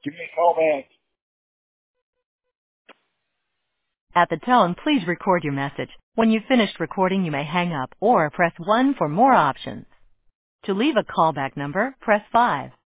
Give me a call back. At the tone, please record your message. When you've finished recording, you may hang up or press 1 for more options. To leave a callback number, press 5.